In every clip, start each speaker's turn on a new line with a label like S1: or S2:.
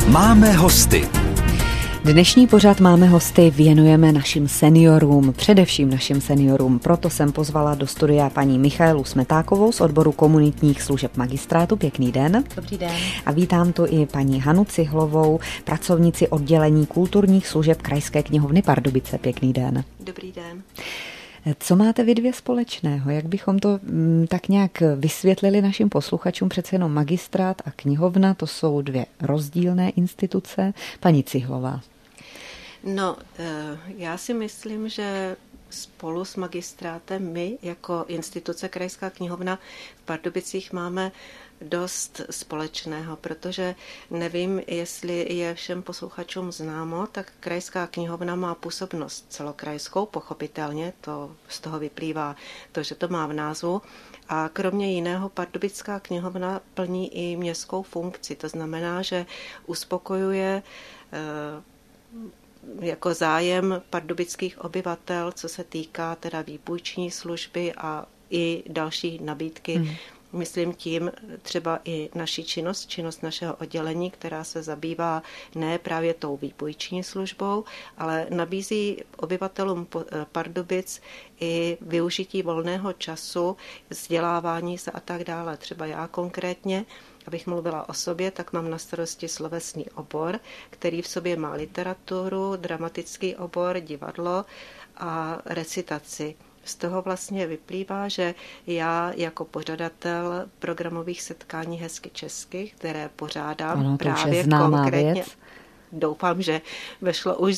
S1: Máme hosty.
S2: Dnešní pořad Máme hosty věnujeme našim seniorům, především našim seniorům. Proto jsem pozvala do studia paní Michaelu Smetákovou z odboru komunitních služeb magistrátu. Pěkný den.
S3: Dobrý den.
S2: A vítám tu i paní Hanu Cihlovou, pracovnici oddělení kulturních služeb Krajské knihovny Pardubice. Pěkný den.
S3: Dobrý den.
S2: Co máte vy dvě společného? Jak bychom to tak nějak vysvětlili našim posluchačům? Přece jenom magistrát a knihovna, to jsou dvě rozdílné instituce. Paní Cihlová.
S3: No, já si myslím, že spolu s magistrátem my jako instituce Krajská knihovna v Pardubicích máme dost společného, protože nevím, jestli je všem posluchačům známo, tak Krajská knihovna má působnost celokrajskou, pochopitelně, to z toho vyplývá to, že to má v názvu. A kromě jiného Pardubická knihovna plní i městskou funkci, to znamená, že uspokojuje jako zájem pardubických obyvatel, co se týká teda výpůjční služby a i další nabídky. Myslím tím třeba i naši činnost našeho oddělení, která se zabývá ne právě tou výpůjční službou, ale nabízí obyvatelům Pardubic i využití volného času, vzdělávání se a tak dále. Třeba já konkrétně, abych mluvila o sobě, tak mám na starosti slovesný obor, který v sobě má literaturu, dramatický obor, divadlo a recitaci. Z toho vlastně vyplývá, že já jako pořadatel programových setkání Hezky česky, které pořádám právě konkrétně, věc. Doufám, že vešlo už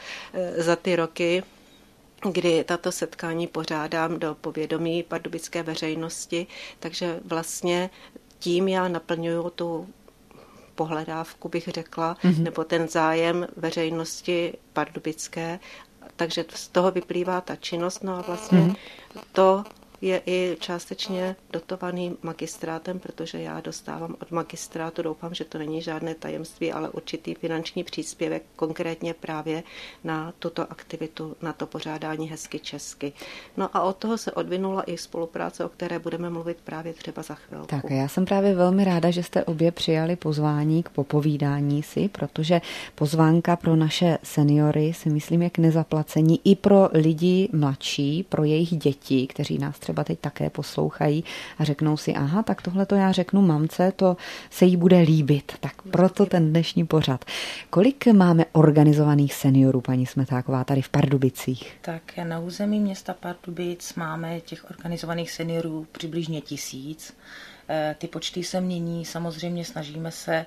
S3: za ty roky, kdy tato setkání pořádám do povědomí pardubické veřejnosti, takže vlastně tím já naplňuju tu pohledávku, bych řekla, nebo ten zájem veřejnosti pardubické. Takže z toho vyplývá ta činnost, no a vlastně to je i částečně dotovaný magistrátem, protože já dostávám od magistrátu, doufám, že to není žádné tajemství, ale určitý finanční příspěvek, konkrétně právě na tuto aktivitu, na to pořádání Hezky česky. No a od toho se odvinula i spolupráce, o které budeme mluvit právě třeba za chvilku.
S2: Tak já jsem právě velmi ráda, že jste obě přijali pozvání k popovídání si, protože pozvánka pro naše seniory si myslím je k nezaplacení i pro lidi mladší, pro jejich děti, kteří nás třeba teď také poslouchají a řeknou si, aha, tak tohle to já řeknu mamce, to se jí bude líbit. Tak proto ten dnešní pořad. Kolik máme organizovaných seniorů, paní Smetáková, tady v Pardubicích?
S4: Tak na území města Pardubic máme těch organizovaných seniorů přibližně 1000. Ty počty se mění, samozřejmě snažíme se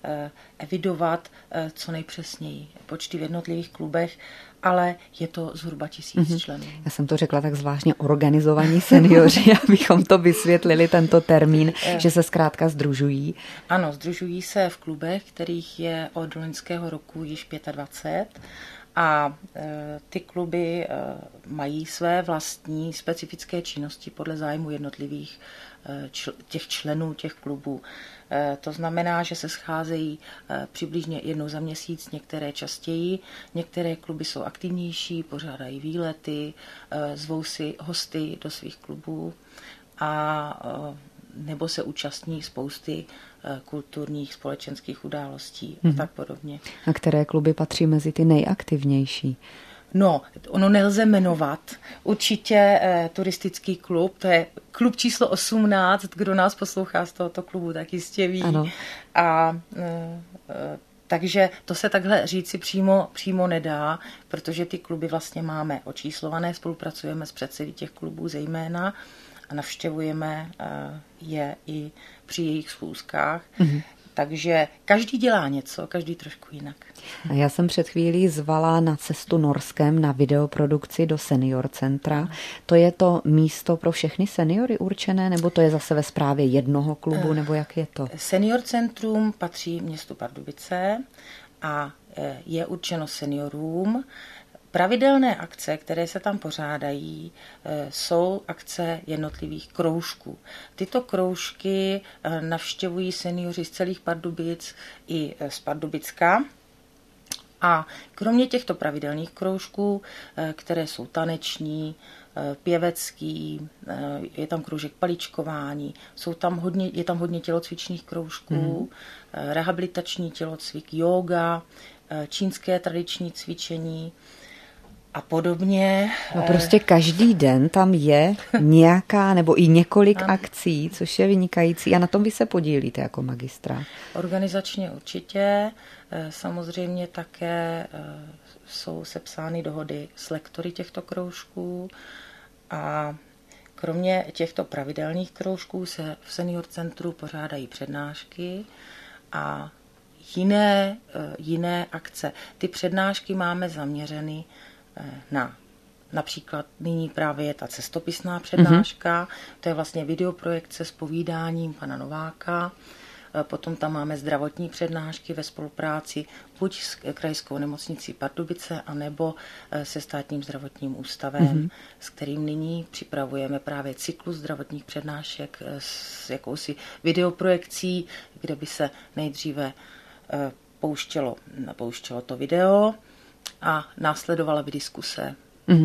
S4: evidovat co nejpřesněji počty v jednotlivých klubech, ale je to zhruba 1000 členů.
S2: Já jsem to řekla tak zvláštně organizovaní seniori, abychom to vysvětlili, tento termín, že se zkrátka sdružují.
S4: Ano, sdružují se v klubech, kterých je od loňského roku již 25. A ty kluby mají své vlastní specifické činnosti podle zájmu jednotlivých těch členů těch klubů. To znamená, že se scházejí přibližně jednou za měsíc, některé častěji, některé kluby jsou aktivnější, pořádají výlety, zvou si hosty do svých klubů a nebo se účastní spousty kulturních, společenských událostí a tak podobně.
S2: A které kluby patří mezi ty nejaktivnější?
S4: No, ono nelze jmenovat. Určitě turistický klub, to je klub číslo 18, kdo nás poslouchá z tohoto klubu, tak jistě ví.
S2: Ano.
S4: A takže to se takhle říci přímo nedá, protože ty kluby vlastně máme očíslované, spolupracujeme s předsedy těch klubů zejména a navštěvujeme je i při jejich schůzkách. Takže každý dělá něco, každý trošku jinak.
S2: A já jsem před chvílí zvala na cestu Norskem na videoprodukci do Senior centra. To je to místo pro všechny seniory určené, nebo to je zase ve správě jednoho klubu, nebo jak je to?
S4: Senior centrum patří městu Pardubice a je určeno seniorům. Pravidelné akce, které se tam pořádají, jsou akce jednotlivých kroužků. Tyto kroužky navštěvují seniori z celých Pardubic i z Pardubicka A kromě těchto pravidelných kroužků, které jsou taneční, pěvecký, je tam kroužek paličkování, je tam hodně tělocvičných kroužků, rehabilitační tělocvik, jóga, čínské tradiční cvičení a podobně.
S2: No prostě každý den tam je nějaká nebo i několik akcí, což je vynikající a na tom vy se podílíte jako magistrát.
S4: Organizačně určitě, samozřejmě také jsou sepsány dohody s lektory těchto kroužků a kromě těchto pravidelných kroužků se v Senior Centru pořádají přednášky a jiné akce. Ty přednášky máme zaměřeny na například nyní právě je ta cestopisná přednáška, to je vlastně videoprojekce s povídáním pana Nováka. Potom tam máme zdravotní přednášky ve spolupráci buď s Krajskou nemocnicí Pardubice, anebo se Státním zdravotním ústavem, s kterým nyní připravujeme právě cyklus zdravotních přednášek s jakousi videoprojekcí, kde by se nejdříve pouštělo to video a následovala by diskuse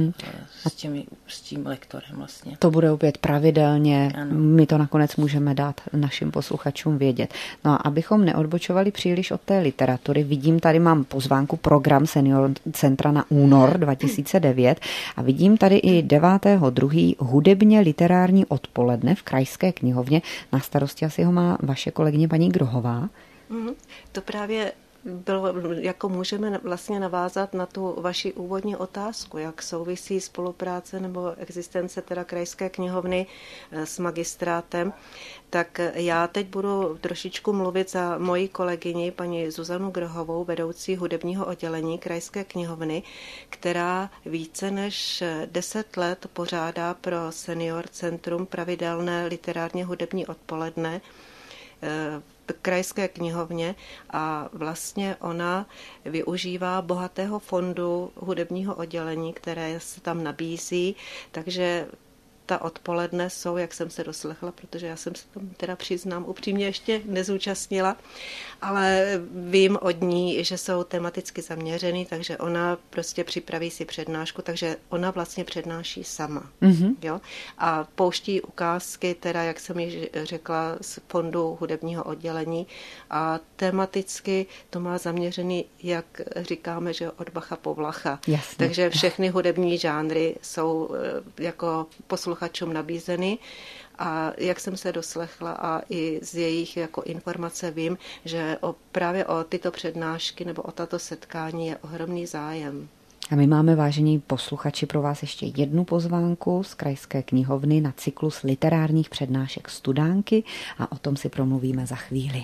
S4: s tím lektorem vlastně.
S2: To bude opět pravidelně,
S4: ano.
S2: My to nakonec můžeme dát našim posluchačům vědět. No a abychom neodbočovali příliš od té literatury, vidím, tady mám pozvánku program Senior Centra na únor 2009 a vidím tady i 9.2. hudebně literární odpoledne v Krajské knihovně. Na starosti asi ho má vaše kolegyně paní Grohová.
S3: To právě bylo, jako můžeme vlastně navázat na tu vaši úvodní otázku, jak souvisí spolupráce nebo existence teda Krajské knihovny s magistrátem, tak já teď budu trošičku mluvit za moji kolegyni, paní Zuzanu Grohovou, vedoucí hudebního oddělení Krajské knihovny, která více než 10 let pořádá pro Senior Centrum pravidelné literárně hudební odpoledne Krajské knihovně a vlastně ona využívá bohatého fondu hudebního oddělení, které se tam nabízí, takže ta odpoledne jsou, jak jsem se doslechla, protože já jsem se tam teda přiznám upřímně ještě nezúčastnila, ale vím od ní, že jsou tematicky zaměřený, takže ona prostě připraví si přednášku, takže ona vlastně přednáší sama. Jo? A pouští ukázky, teda, jak jsem již řekla, z fondu hudebního oddělení a tematicky to má zaměřený, jak říkáme, že od Bacha po Vlacha.
S2: Jasně.
S3: Takže všechny hudební žánry jsou jako posluchačům nabízeny a jak jsem se doslechla a i z jejich jako informace vím, že právě o tyto přednášky nebo o tato setkání je ohromný zájem.
S2: A my máme, vážení posluchači, pro vás ještě jednu pozvánku z Krajské knihovny na cyklus literárních přednášek Studánky a o tom si promluvíme za chvíli.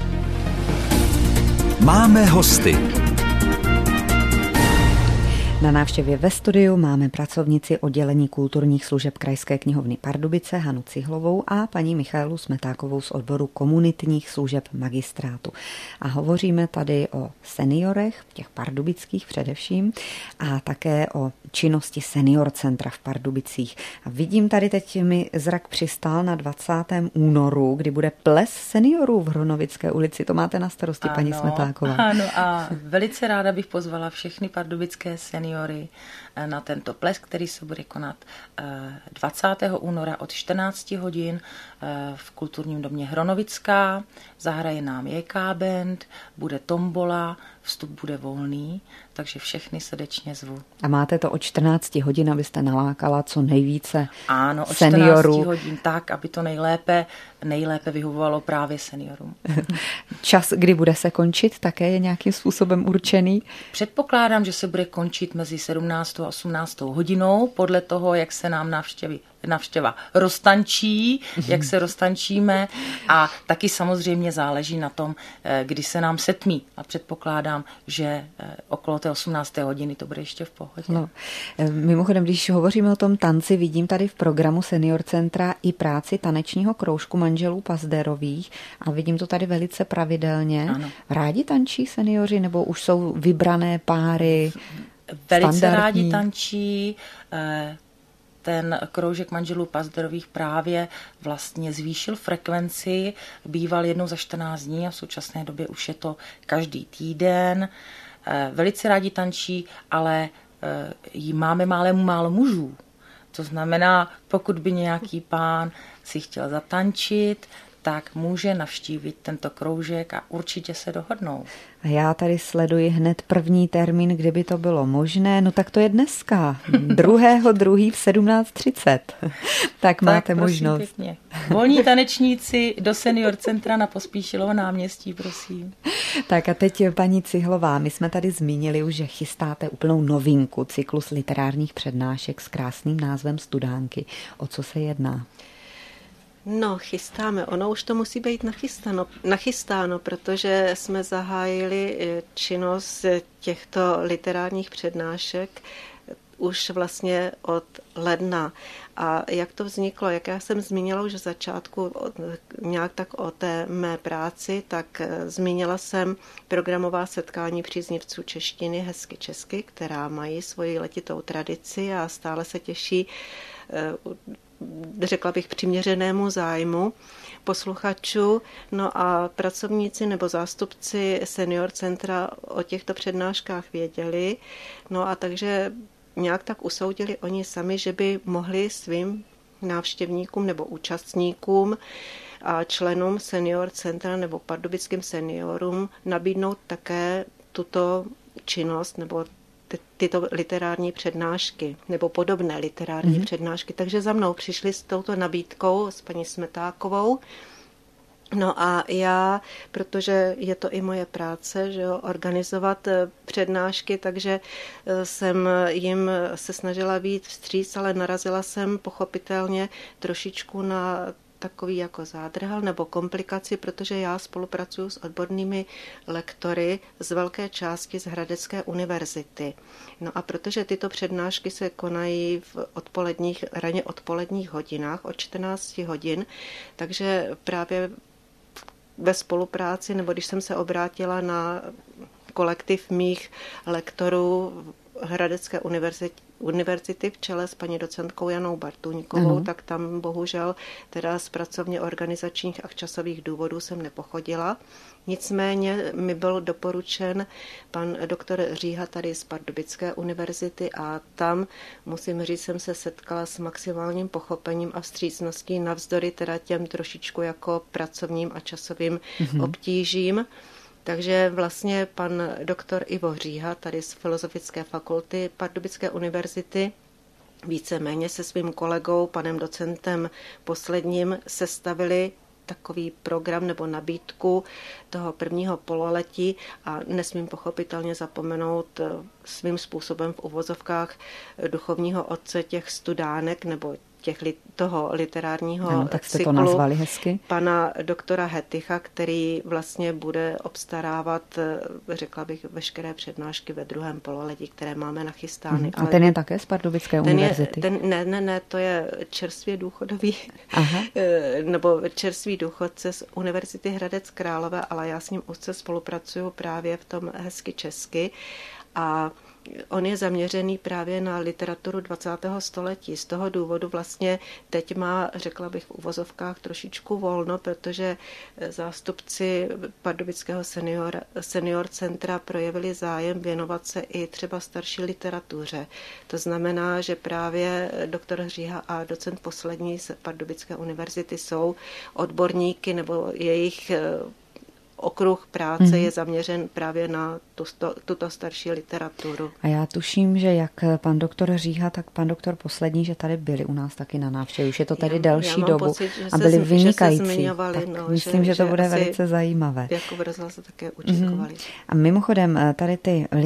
S1: Máme hosty.
S2: Na návštěvě ve studiu máme pracovnici oddělení kulturních služeb Krajské knihovny Pardubice Hanu Cihlovou a paní Michaelu Smetákovou z odboru komunitních služeb magistrátu. A hovoříme tady o seniorech, těch pardubických především, a také o činnosti Senior Centra v Pardubicích. A vidím tady teď mi zrak přistál na 20. únoru, kdy bude ples seniorů v Hronovické ulici. To máte na starosti, paní Smetáková.
S4: Ano, a velice ráda bych pozvala všechny pardubické seniory na tento ples, který se bude konat 20. února od 14 hodin v kulturním domě Hronovická. Zahraje nám JK Band, bude tombola, vstup bude volný, takže všechny srdečně zvu.
S2: A máte to od 14 hodin, abyste nalákala co nejvíce
S4: ano, od
S2: seniorů.
S4: 14 hodin tak, aby to nejlépe vyhovovalo právě seniorům.
S2: Čas, kdy bude se končit, také je nějakým způsobem určený?
S4: Předpokládám, že se bude končit mezi 17. a 18. hodinou, podle toho, jak se nám návštěva roztančí, jak se roztančíme a taky samozřejmě záleží na tom, kdy se nám setmí a předpokládám, že okolo té 18. hodiny to bude ještě v pohodě.
S2: No. Mimochodem, když hovoříme o tom tanci, vidím tady v programu Senior Centra i práci tanečního kroužku manželů Pazderových a vidím to tady velice pravidelně.
S4: Ano.
S2: Rádi tančí seniori nebo už jsou vybrané páry?
S4: Velice
S2: standardní?
S4: rádi tančí. Ten kroužek manželů Pazderových právě vlastně zvýšil frekvenci, býval jednou za 14 dní a v současné době už je to každý týden. velice rádi tančí, ale máme málo mužů. To znamená, pokud by nějaký pán si chtěl zatančit, tak může navštívit tento kroužek a určitě se dohodnou.
S2: A já tady sleduji hned první termín, kdyby to bylo možné. No tak to je dneska, 2.2. v 17:30. Tak máte možnost.
S4: Pěkně. Volní tanečníci do Senior centra na Pospíšilovo náměstí, prosím.
S2: Tak a teď paní Cihlová, my jsme tady zmínili už, že chystáte úplnou novinku, cyklus literárních přednášek s krásným názvem Studánky. O co se jedná?
S3: No, chystáme. Ono už to musí být nachystáno, protože jsme zahájili činnost těchto literárních přednášek už vlastně od ledna. A jak to vzniklo, jak já jsem zmínila už v začátku nějak tak o té mé práci, tak zmínila jsem programová setkání příznivců češtiny Hezky česky, která mají svoji letitou tradici a stále se těší, řekla bych, přiměřenému zájmu posluchačů. No a pracovníci nebo zástupci Senior centra o těchto přednáškách věděli. No a takže nějak tak usoudili oni sami, že by mohli svým návštěvníkům nebo účastníkům a členům Senior centra nebo pardubickým seniorům nabídnout také tuto činnost nebo tyto literární přednášky nebo podobné literární přednášky. Takže za mnou přišli s touto nabídkou s paní Smetákovou. No a já, protože je to i moje práce, že jo, organizovat přednášky, takže jsem jim se snažila vyjít vstříc, ale narazila jsem pochopitelně trošičku na takový jako zádrhel nebo komplikaci, protože já spolupracuji s odbornými lektory z velké části z Hradecké univerzity. No a protože tyto přednášky se konají v raně odpoledních hodinách od 14 hodin, takže právě ve spolupráci, nebo když jsem se obrátila na kolektiv mých lektorů Hradecké univerzity v čele s paní docentkou Janou Bartůňkovou, tak tam bohužel teda z pracovně organizačních a časových důvodů jsem nepochodila. Nicméně mi byl doporučen pan doktor Říha tady z Pardubické univerzity a tam, musím říct, jsem se setkala s maximálním pochopením a vstřícností navzdory teda těm trošičku jako pracovním a časovým obtížím. Takže vlastně pan doktor Ivo Říha tady z Filozofické fakulty Pardubické univerzity víceméně se svým kolegou, panem docentem posledním, sestavili takový program nebo nabídku toho prvního pololetí a nesmím pochopitelně zapomenout svým způsobem v uvozovkách duchovního otce těch studánek nebo toho literárního
S2: tak jste
S3: cyklu,
S2: to nazvali hezky.
S3: Pana doktora Heticha, který vlastně bude obstarávat, řekla bych, veškeré přednášky ve druhém pololetí, které máme nachystány.
S2: A ten je také z Pardubické univerzity?
S3: Ne, to je čerstvě důchodový, nebo čerstvý důchodce z Univerzity Hradec Králové, ale já s ním úzce spolupracuju právě v tom Hezky česky a on je zaměřený právě na literaturu 20. století. Z toho důvodu vlastně teď má, řekla bych v uvozovkách, trošičku volno, protože zástupci Pardubického senior centra projevili zájem věnovat se i třeba starší literatuře. To znamená, že právě doktor Hříha a docent poslední z Pardubické univerzity jsou odborníky nebo jejich okruh práce je zaměřen právě na tuto starší literaturu.
S2: A já tuším, že jak pan doktor Říha, tak pan doktor poslední, že tady byli u nás taky na návštěvě. Už je to tady delší dobu
S3: pocit,
S2: a byli vynikající. Myslím, že to bude velice zajímavé.
S3: Jako v rozhlase také účinkovali.
S2: A mimochodem, tady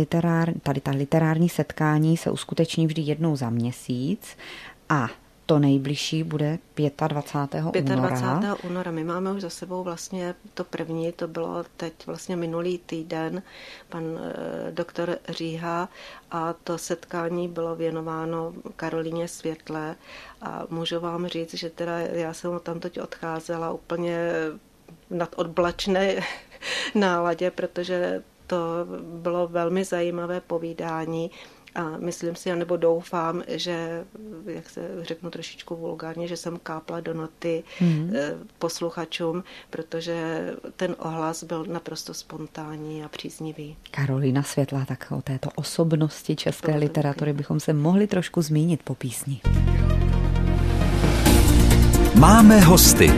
S2: ta literární setkání se uskuteční vždy jednou za měsíc a to nejbližší bude 25.
S3: února. My máme už za sebou vlastně to první, to bylo teď vlastně minulý týden, pan doktor Říha, a to setkání bylo věnováno Karolíně Světlé a můžu vám říct, že teda já jsem tamtoť odcházela úplně nad odblačné náladě, protože to bylo velmi zajímavé povídání A myslím si, nebo doufám, že, jak se řeknu trošičku vulgárně, že jsem kápla do noty posluchačům, protože ten ohlas byl naprosto spontánní a příznivý.
S2: Karolína Světlá, tak o této osobnosti české literatury bychom se mohli trošku zmínit po písni.
S1: Máme hosty.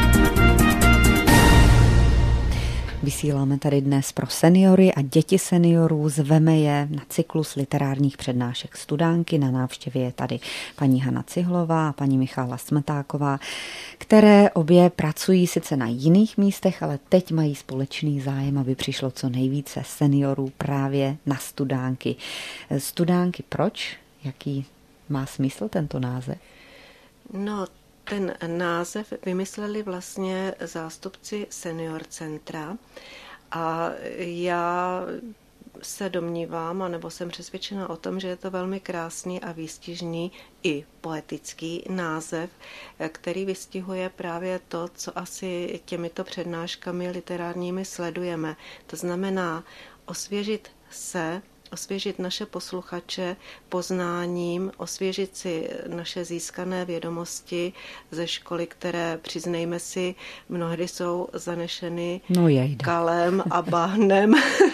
S2: Vysíláme tady dnes pro seniory a děti seniorů, zveme je na cyklus literárních přednášek Studánky. Na návštěvě je tady paní Hana Cihlová a paní Michála Smetáková, které obě pracují sice na jiných místech, ale teď mají společný zájem, aby přišlo co nejvíce seniorů právě na Studánky. Studánky proč? Jaký má smysl tento název?
S3: No, ten název vymysleli vlastně zástupci Senior Centra a já se domnívám, anebo jsem přesvědčena o tom, že je to velmi krásný a výstižný i poetický název, který vystihuje právě to, co asi těmito přednáškami literárními sledujeme. To znamená osvěžit naše posluchače poznáním, osvěžit si naše získané vědomosti ze školy, které, přiznejme si, mnohdy jsou zanešeny kalem a bahnem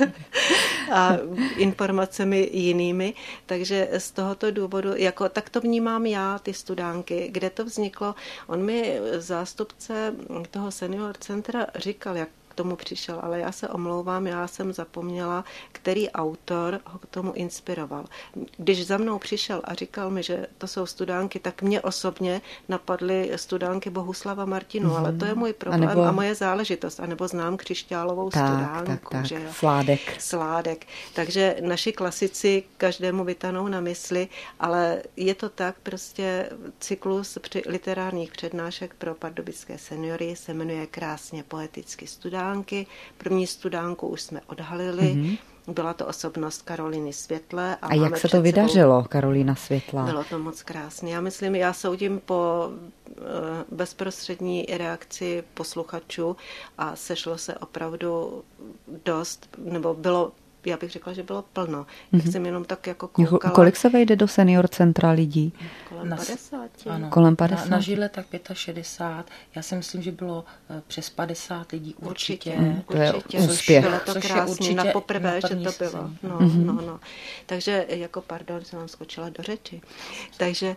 S3: a informacemi jinými. Takže z tohoto důvodu, tak to vnímám já, ty Studánky, kde to vzniklo. On mi zástupce toho Senior Centra říkal, jak k tomu přišel, ale já se omlouvám, já jsem zapomněla, který autor ho k tomu inspiroval. Když za mnou přišel a říkal mi, že to jsou Studánky, tak mě osobně napadly Studánky Bohuslava Martinu, ale to je můj problém a moje záležitost, anebo znám Křišťálovou Studánku.
S2: Tak.
S3: Že jo? Sládek. Takže naši klasici každému vytanou na mysli, ale je to tak, prostě cyklus literárních přednášek pro pardubické seniory se jmenuje krásně poeticky Studánky. První Studánku už jsme odhalili. Byla to osobnost Karolíny Světlé.
S2: A jak se to vydařilo, Karolína Světlá?
S3: Bylo to moc krásné. Já soudím po bezprostřední reakci posluchačů a sešlo se opravdu dost, nebo bylo, já bych řekla, že bylo plno. Jak jsem jenom tak jako koukala.
S2: Kolik se vejde do Senior Centra lidí?
S3: Kolem 50.
S4: Ano,
S2: kolem 50.
S4: Na židle tak 65. Já si myslím, že bylo přes 50 lidí určitě.
S2: To je úspěch.
S3: Bylo to krásně, na poprvé, že to bylo. No. Takže pardon, jsem vám skočila do řeči. Takže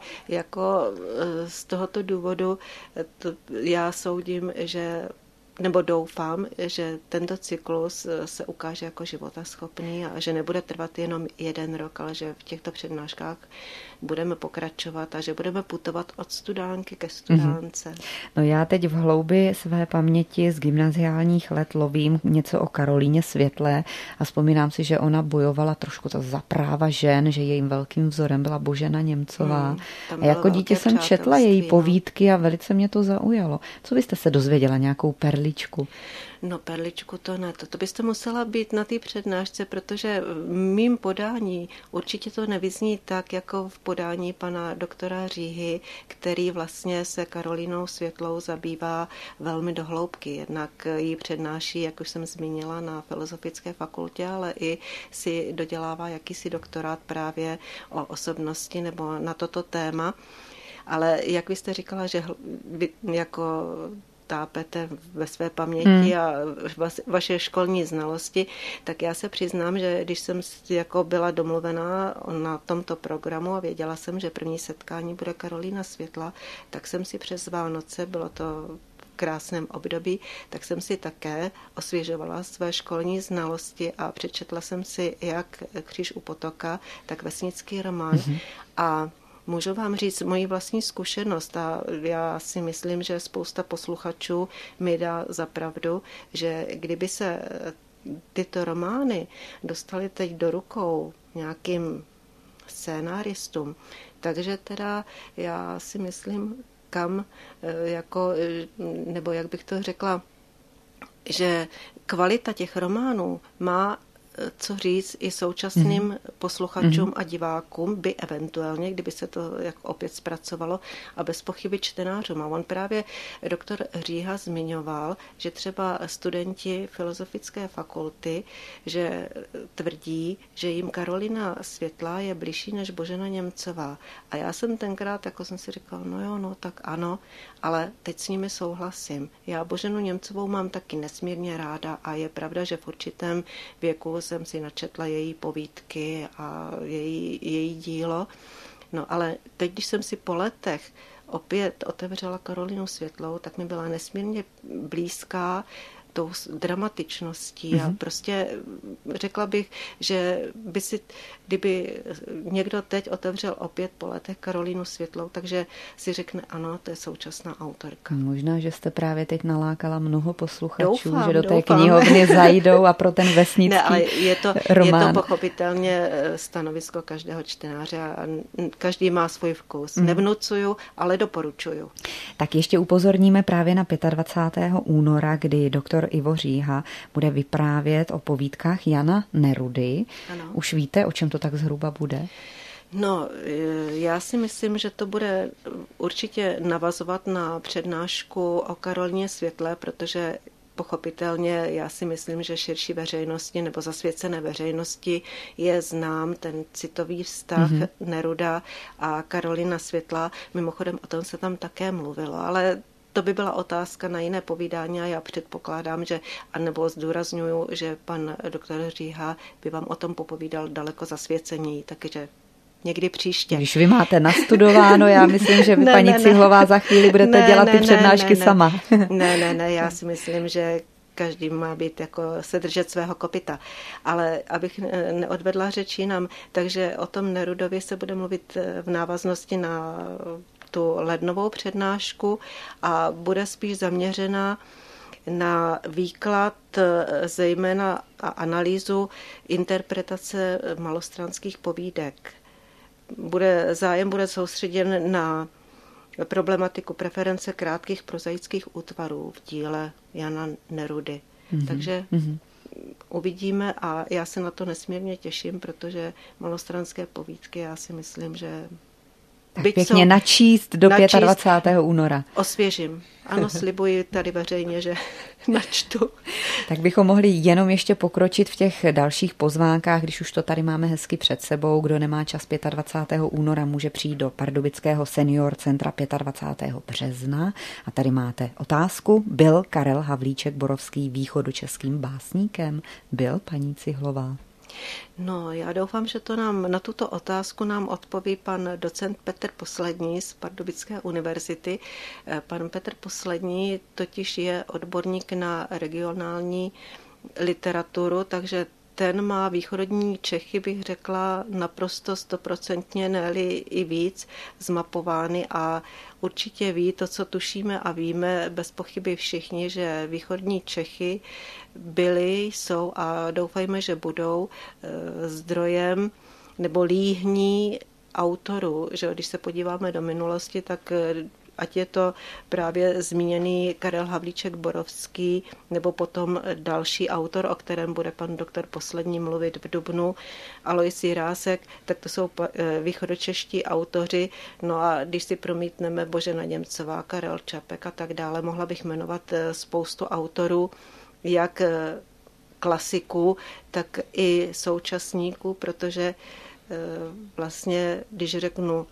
S3: z tohoto důvodu já soudím, nebo doufám, že tento cyklus se ukáže jako životaschopný a že nebude trvat jenom 1 rok, ale že v těchto přednáškách budeme pokračovat a že budeme putovat od Studánky ke Studánce.
S2: No já teď v hloubi své paměti z gymnaziálních let lovím něco o Karolíně Světlé a vzpomínám si, že ona bojovala trošku za práva žen, že jejím velkým vzorem byla Božena Němcová. A jako dítě jsem četla její povídky a velice mě to zaujalo. Co byste se dozvěděla, nějakou perličku?
S3: No perličku to ne, to byste musela být na té přednášce, protože v mým podání určitě to nevyzní tak, jako v podání pana doktora Říhy, který vlastně se Karolínou Světlou zabývá velmi do hloubky. Jednak jí přednáší, jak už jsem zmínila, na Filozofické fakultě, ale i si dodělává jakýsi doktorát právě o osobnosti nebo na toto téma. Ale jak vy jste říkala, že tápete ve své paměti a vaše školní znalosti, tak já se přiznám, že když jsem byla domluvená na tomto programu a věděla jsem, že první setkání bude Karolína Světla, tak jsem si přes Vánoce, bylo to v krásném období, tak jsem si také osvěžovala své školní znalosti a přečetla jsem si jak Kříž u potoka, tak vesnický román. A můžu vám říct moji vlastní zkušenost a já si myslím, že spousta posluchačů mi dá za pravdu, že kdyby se tyto romány dostaly teď do rukou nějakým scénáristům, takže teda já si myslím, nebo jak bych to řekla, že kvalita těch románů má co říct i současným posluchačům a divákům, by eventuálně, kdyby se to jako opět zpracovalo, a bez pochyby čtenářům. A on právě doktor Říha zmiňoval, že třeba studenti filozofické fakulty, že tvrdí, že jim Karolina Světlá je bližší než Božena Němcová. A já jsem tenkrát, jako jsem si říkal, no jo, no tak ano, ale teď s nimi souhlasím. Já Boženu Němcovou mám taky nesmírně ráda a je pravda, že v určitém věku jsem si načetla její povídky a její dílo. No ale teď, když jsem si po letech opět otevřela Karolinu Světlou, tak mi byla nesmírně blízká tou dramatičností a prostě řekla bych, že by si, kdyby někdo teď otevřel opět po letech Karolínu Světlou, takže si řekne, ano, to je současná autorka.
S2: Možná, že jste právě teď nalákala mnoho posluchačů,
S3: doufám,
S2: že do té knihovny zajdou a pro ten vesnický
S3: ne, ale
S2: román.
S3: Je to pochopitelně stanovisko každého čtenáře a každý má svůj vkus. Nevnucuju, ale doporučuju.
S2: Tak ještě upozorníme právě na 25. února, kdy doktor Ivo Říha bude vyprávět o povídkách Jana Nerudy. Ano. Už víte, o čem to tak zhruba bude?
S3: No, já si myslím, že to bude určitě navazovat na přednášku o Karolině Světlé, protože pochopitelně já si myslím, že širší veřejnosti nebo zasvěcené veřejnosti je znám ten citový vztah Neruda a Karolina Světlá. Mimochodem o tom se tam také mluvilo, ale to by byla otázka na jiné povídání a já předpokládám, že, anebo zdůrazňuju, že pan doktor Říha by vám o tom popovídal daleko zasvěceněji, takže někdy příště.
S2: Když vy máte nastudováno, já myslím, že vy, paní Cihlová, za chvíli budete dělat ty přednášky sama.
S3: Ne, já si myslím, že každý má být jako se držet svého kopyta. Ale abych neodvedla řeč jinam, takže o tom Nerudovi se bude mluvit v návaznosti na tu lednovou přednášku a bude spíš zaměřena na výklad, zejména a analýzu interpretace malostranských povídek. Zájem bude soustředěn na problematiku preference krátkých prozaických útvarů v díle Jana Nerudy. Takže uvidíme a já se na to nesmírně těším, protože malostranské povídky, já si myslím, že
S2: pěkně načíst do 25. února.
S3: Osvěžím. Ano, slibuji tady veřejně, že načtu.
S2: Tak bychom mohli jenom ještě pokročit v těch dalších pozvánkách, když už to tady máme hezky před sebou. Kdo nemá čas 25. února, může přijít do Pardubického senior centra 25. března. A tady máte otázku. Byl Karel Havlíček Borovský východočeským básníkem? Byl, paní Cihlová?
S3: No, já doufám, že to na tuto otázku nám odpoví pan docent Petr Poslední z Pardubické univerzity. Pan Petr Poslední totiž je odborník na regionální literaturu, takže ten má východní Čechy, bych řekla, naprosto 100%, ne-li i víc, zmapovány a určitě ví to, co tušíme a víme bez pochyby všichni, že východní Čechy byly, jsou a doufajme, že budou zdrojem nebo líhní autorů. Že když se podíváme do minulosti, tak ať je to právě zmíněný Karel Havlíček Borovský, nebo potom další autor, o kterém bude pan doktor Poslední mluvit v dubnu, Alois Jirásek, tak to jsou východočeští autoři. No a když si promítneme Božena Němcová, Karel Čapek a tak dále, mohla bych jmenovat spoustu autorů, jak klasiků, tak i současníků, protože vlastně, když řeknu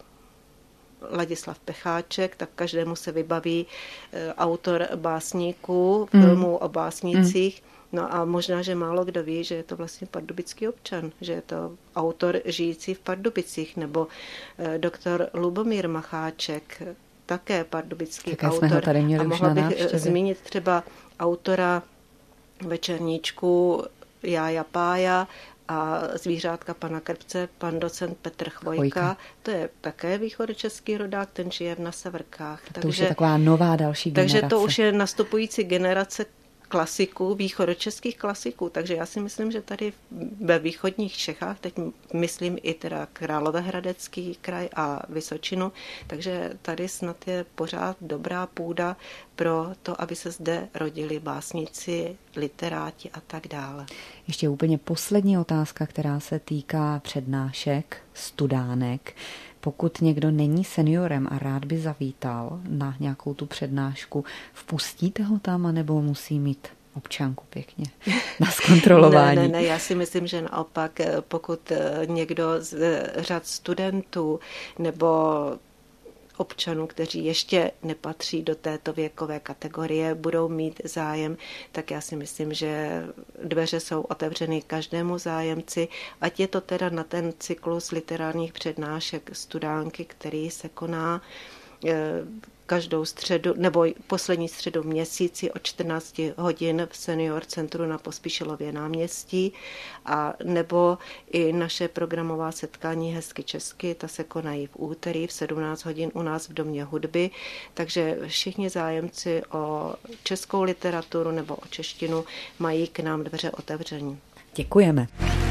S3: Ladislav Pecháček, tak každému se vybaví autor básníků, filmů o básnících. No a možná, že málo kdo ví, že je to vlastně pardubický občan, že je to autor žijící v Pardubicích, nebo doktor Lubomír Macháček, také pardubický autor. A mohla bych zmínit třeba autora Večerníčku Jája Pája a Zvířátka pana Krpce, pan docent Petr Chvojka. To je také východočeský rodák, ten žije na Severkách.
S2: To už je taková nová další generace.
S3: Takže to už je nastupující generace klasiků, východočeských klasiků, takže já si myslím, že tady ve východních Čechách, teď myslím i teda Královéhradecký kraj a Vysočinu, takže tady snad je pořád dobrá půda pro to, aby se zde rodili básníci, literáti a tak dále.
S2: Ještě úplně poslední otázka, která se týká přednášek, studánek. Pokud někdo není seniorem a rád by zavítal na nějakou tu přednášku, vpustíte ho tam, anebo musí mít občanku pěkně na zkontrolování?
S3: Ne, já si myslím, že naopak, pokud někdo z řad studentů nebo občanů, kteří ještě nepatří do této věkové kategorie, budou mít zájem, tak já si myslím, že dveře jsou otevřeny každému zájemci, ať je to teda na ten cyklus literárních přednášek studánky, který se koná každou středu, nebo poslední středu v měsíci od 14 hodin v Senior centru na Pospíšilově náměstí, a nebo i naše programová setkání Hezky česky, ta se konají v úterý v 17 hodin u nás v Domě hudby, takže všichni zájemci o českou literaturu nebo o češtinu mají k nám dveře otevření.
S2: Děkujeme.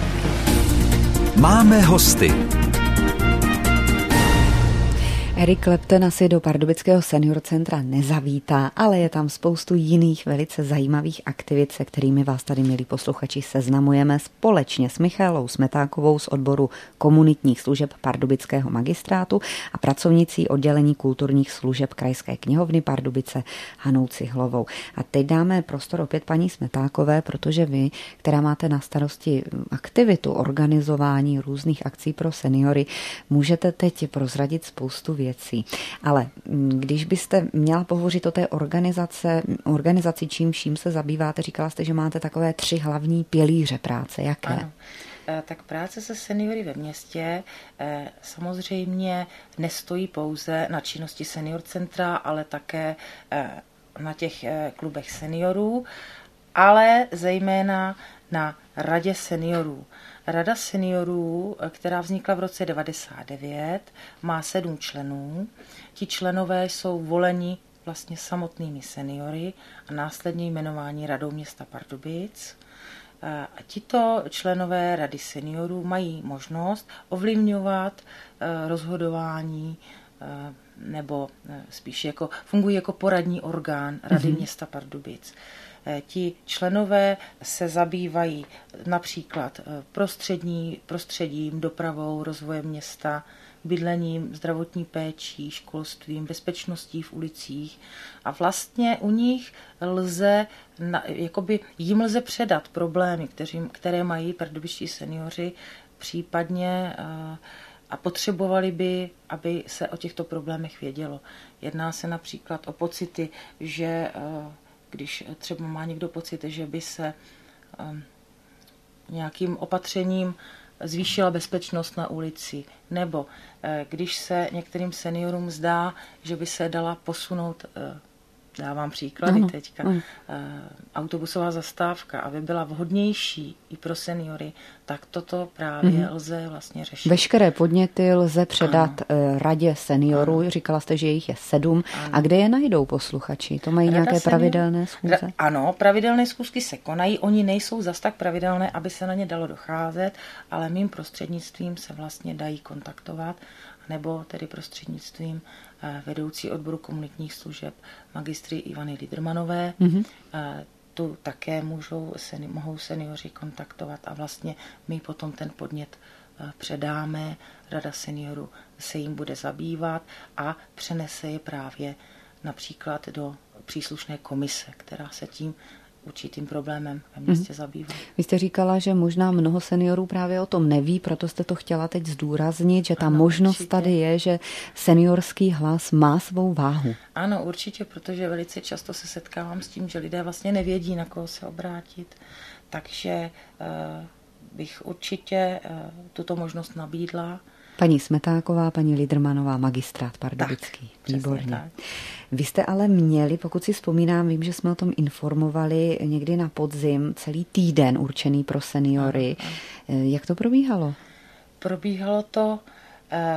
S1: Máme hosty.
S2: Eric Clapton asi do pardubického senior centra nezavítá, ale je tam spoustu jiných velice zajímavých aktivit, se kterými vás tady, milí posluchači, seznamujeme společně s Michaelou Smetákovou z odboru komunitních služeb pardubického magistrátu a pracovnicí oddělení kulturních služeb Krajské knihovny Pardubice Hanou Cihlovou. A teď dáme prostor opět paní Smetákové, protože vy, která máte na starosti aktivitu, organizování různých akcí pro seniory, můžete teď prozradit spoustu věcí. Ale když byste měla pohovořit o té organizaci, čím vším se zabýváte, říkala jste, že máte takové 3 hlavní pilíře práce. Jaké?
S4: Ano. Tak práce se seniory ve městě samozřejmě nestojí pouze na činnosti senior centra, ale také na těch klubech seniorů, ale zejména na Radě seniorů. Rada seniorů, která vznikla v roce 1999, má 7 členů. Ti členové jsou voleni vlastně samotnými seniory a následně jmenováni Radou města Pardubic. Tito členové Rady seniorů mají možnost ovlivňovat rozhodování nebo spíš fungují jako poradní orgán Rady města Pardubic. Ti členové se zabývají například prostředím, dopravou, rozvojem města, bydlením, zdravotní péčí, školstvím, bezpečností v ulicích a vlastně u nich jim lze předat problémy, které mají pardubičtí seniori, případně a potřebovali by, aby se o těchto problémech vědělo. Jedná se například o pocity, že když třeba má někdo pocit, že by se nějakým opatřením zvýšila bezpečnost na ulici, nebo když se některým seniorům zdá, že by se dala posunout, dávám příklady teďka, autobusová zastávka, aby byla vhodnější i pro seniory, tak toto právě lze vlastně řešit.
S2: Veškeré podněty lze předat Radě seniorů. Ano. Říkala jste, že jich je 7. Ano. A kde je najdou posluchači? To mají nějaké pravidelné schůze?
S4: Ano, pravidelné schůzky se konají. Oni nejsou zas tak pravidelné, aby se na ně dalo docházet, ale mým prostřednictvím se vlastně dají kontaktovat, nebo tedy prostřednictvím vedoucí odboru komunitních služeb magistry Ivany Liedermanové. Tu také mohou seniori kontaktovat a vlastně my potom ten podnět předáme, Rada seniorů se jim bude zabývat a přenese je právě například do příslušné komise, která se tím určitým problémem ve městě zabývá. Vy
S2: jste říkala, že možná mnoho seniorů právě o tom neví, proto jste to chtěla teď zdůraznit, že ta možnost určitě tady je, že seniorský hlas má svou váhu.
S4: Ano, určitě, protože velice často se setkávám s tím, že lidé vlastně nevědí, na koho se obrátit, takže bych určitě tuto možnost nabídla.
S2: Paní Smetáková, paní Liedermanová, magistrát pardubický. Výborně. Vy jste ale měli, pokud si vzpomínám, vím, že jsme o tom informovali někdy na podzim, celý týden určený pro seniory. Jak to probíhalo?
S4: Probíhalo to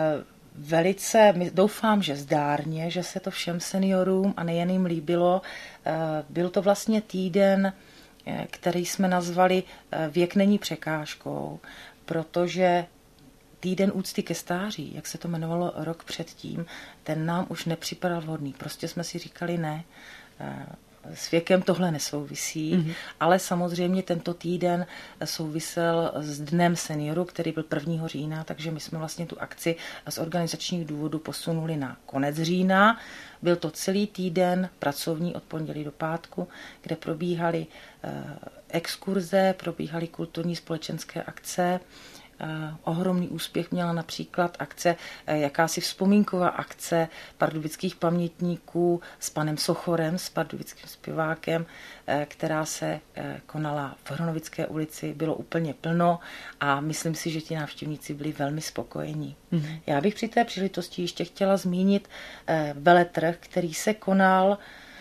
S4: velice, doufám, že zdárně, že se to všem seniorům a nejen jim líbilo. Byl to vlastně týden, který jsme nazvali Věk není překážkou, protože týden úcty ke stáří, jak se to jmenovalo rok předtím, ten nám už nepřipadal vhodný. Prostě jsme si říkali ne, s věkem tohle nesouvisí, ale samozřejmě tento týden souvisel s Dnem seniorů, který byl 1. října, takže my jsme vlastně tu akci z organizačních důvodů posunuli na konec října. Byl to celý týden pracovní od pondělí do pátku, kde probíhaly exkurze, probíhaly kulturní společenské akce. Ohromný úspěch měla například akce, jakási vzpomínková akce pardubických pamětníků s panem Sochorem, s pardubickým zpěvákem, která se konala v Hronovické ulici. Bylo úplně plno a myslím si, že ti návštěvníci byli velmi spokojení. Já bych při té příležitosti ještě chtěla zmínit veletrh, který se konal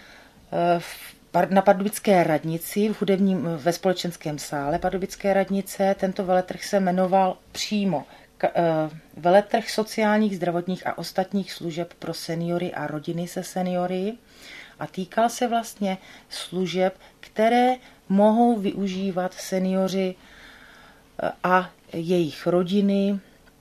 S4: na Pardubické radnici, ve společenském sále Pardubické radnice. Tento veletrh se jmenoval přímo Veletrh sociálních, zdravotních a ostatních služeb pro seniory a rodiny se seniory a týkal se vlastně služeb, které mohou využívat seniori a jejich rodiny.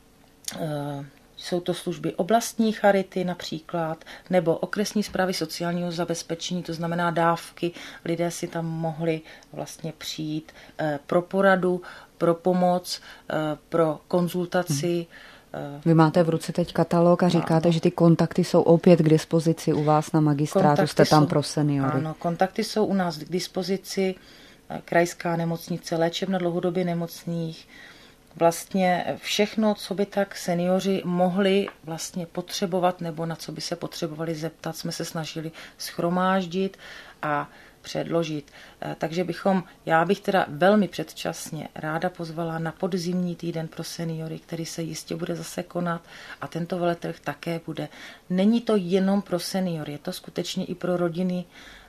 S4: Jsou to služby oblastní charity například, nebo okresní správy sociálního zabezpečení, to znamená dávky. Lidé si tam mohli vlastně přijít pro poradu, pro pomoc, pro konzultaci.
S2: Vy máte v ruce teď katalog a říkáte, že ty kontakty jsou opět k dispozici u vás na magistrátu, jste tam pro seniory.
S4: Ano, kontakty jsou u nás k dispozici, krajská nemocnice, léčebna dlouhodobě nemocných, vlastně všechno, co by tak seniori mohli vlastně potřebovat nebo na co by se potřebovali zeptat, jsme se snažili shromáždit a předložit. Takže já bych teda velmi předčasně ráda pozvala na podzimní týden pro seniory, který se jistě bude zase konat a tento veletrh také bude. Není to jenom pro seniory, je to skutečně i pro rodiny,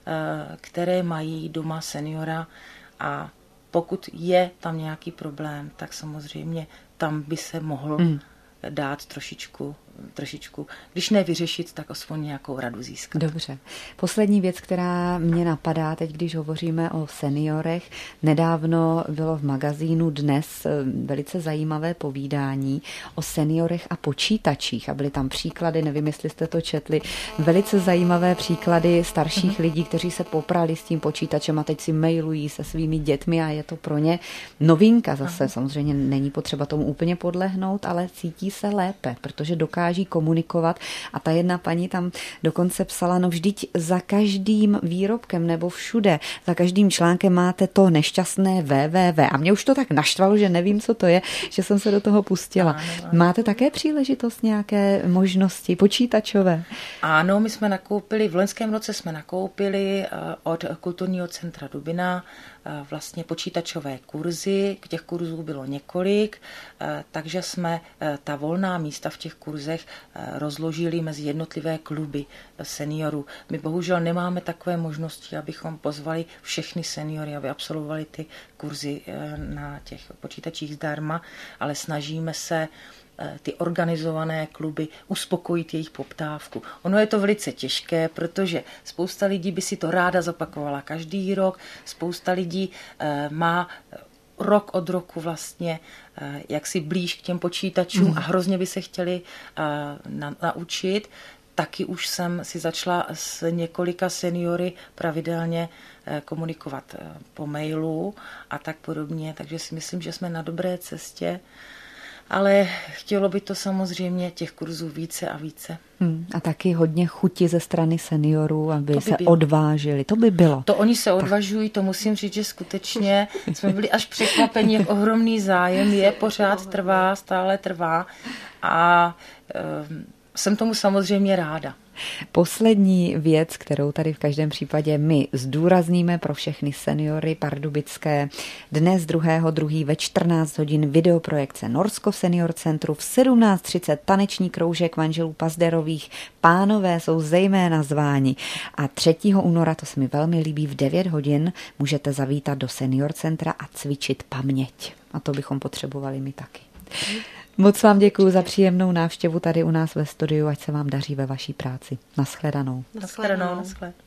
S4: které mají doma seniora a pokud je tam nějaký problém, tak samozřejmě tam by se mohl dát trošičku, když ne vyřešit, tak aspoň nějakou radu získat.
S2: Dobře. Poslední věc, která mě napadá teď, když hovoříme o seniorech. Nedávno bylo v magazínu Dnes velice zajímavé povídání o seniorech a počítačích a byly tam příklady, nevím, jestli jste to četli, velice zajímavé příklady starších lidí, kteří se poprali s tím počítačem a teď si mailují se svými dětmi a je to pro ně novinka zase. Samozřejmě není potřeba tomu úplně podlehnout, ale cítí se lépe, protože dokáží komunikovat a ta jedna paní tam dokonce psala, no vždyť za každým výrobkem nebo všude, za každým článkem máte to nešťastné www. A mě už to tak naštvalo, že nevím, co to je, že jsem se do toho pustila. Ano. Máte také příležitost nějaké možnosti počítačové?
S4: Ano, my jsme nakoupili, v loňském roce jsme nakoupili od Kulturního centra Dubina vlastně počítačové kurzy, těch kurzů bylo několik, takže jsme ta volná místa v těch kurzech rozložili mezi jednotlivé kluby seniorů. My bohužel nemáme takové možnosti, abychom pozvali všechny seniory, aby absolvovali ty kurzy na těch počítačích zdarma, ale snažíme se ty organizované kluby uspokojit jejich poptávku. Ono je to velice těžké, protože spousta lidí by si to ráda zopakovala každý rok, spousta lidí má rok od roku vlastně jaksi blíž k těm počítačům a hrozně by se chtěli naučit. Taky už jsem si začala s několika seniory pravidelně komunikovat po mailu a tak podobně, takže si myslím, že jsme na dobré cestě. Ale chtělo by to samozřejmě těch kurzů více a více.
S2: A taky hodně chuti ze strany seniorů, aby se odvážili. To by bylo.
S4: To oni se odvažují, to musím říct, že skutečně jsme byli až překvapeni, jak ohromný zájem je, pořád trvá, stále trvá a jsem tomu samozřejmě ráda.
S2: Poslední věc, kterou tady v každém případě my zdůrazníme pro všechny seniory pardubické. Dnes 2.2. ve 14 hodin videoprojekce Norsko v Senior Centru, v 17:30 taneční kroužek manželů Pazderových. Pánové jsou zejména zváni. A 3. února, to se mi velmi líbí, v 9 hodin můžete zavítat do Senior Centra a cvičit paměť. A to bychom potřebovali my taky. Moc vám děkuji za příjemnou návštěvu tady u nás ve studiu, ať se vám daří ve vaší práci. Naschledanou.
S4: Naschledanou.